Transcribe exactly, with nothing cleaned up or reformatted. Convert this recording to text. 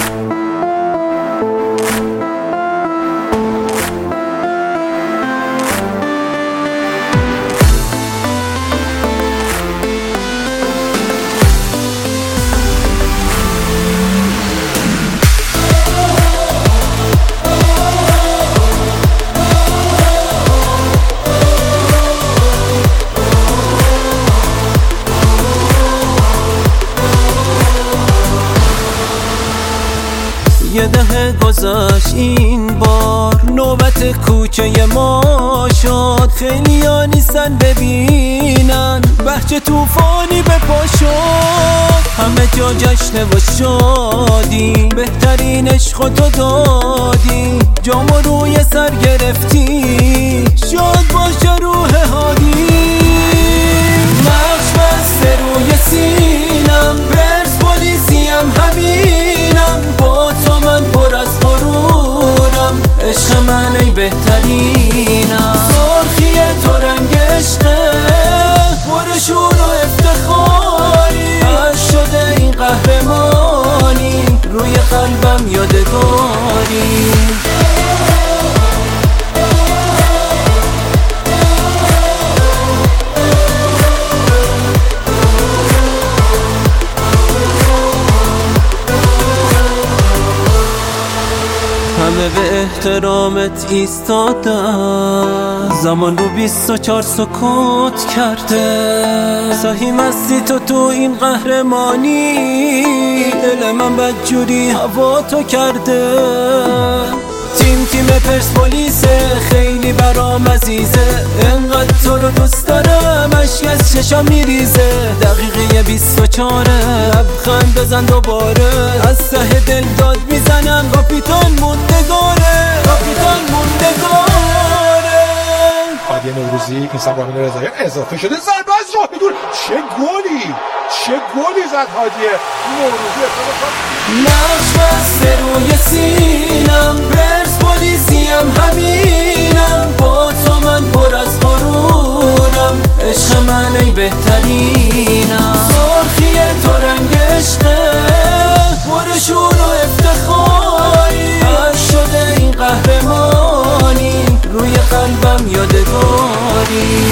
یه دهه گذشت این بار نوبت کوچه ما شد، خیلی ها نیستن ببینن بهجه توفانی به پا شد. همه جا جشنه و شادی، بهترین عشق تو دادی، جامو روی سر گرفتی، شاد باشه روح هادی. نقش بسته روی سینم، پرسپولیسیم همینم، با تو من پر از غرورم، عشق من ای بهترینم. سرخی تو رنگ عشقه، پر شور و افتخاری، عشق شده این قهرمانی، روی قلبم یادگاری. همه به احترامت ایستادن، زمان رو بیست و چار سکوت کرده. سهی مستی تو تو این قهرمانی، دل من بدجوری هوا تو کرده. تیم تیم پرسپولیسه، خیلی برام عزیزه، انقدر تو رو دوست دارم اشک از چشام میریزه. دقیقه بیست و چاره، لبخند بزن دوباره، از ته دل داد میزنم، کاپیتان موندگاره، کاپیتان موندگاره. هادی نوروزی اینستاگرام رضاییان اضافه شده، ضربه از راه دور، چه گلی چه گلی زد هادی نوروزی. نقش بسته روی سینم، پرسپولیسیم همینم، با تو من پر از غرورم، عشق من ای بهترینم. سرخی تو رنگ عشقه، پر شور و افتخاری، عشق شده این قهرمانی، روی قلبم یادگاری.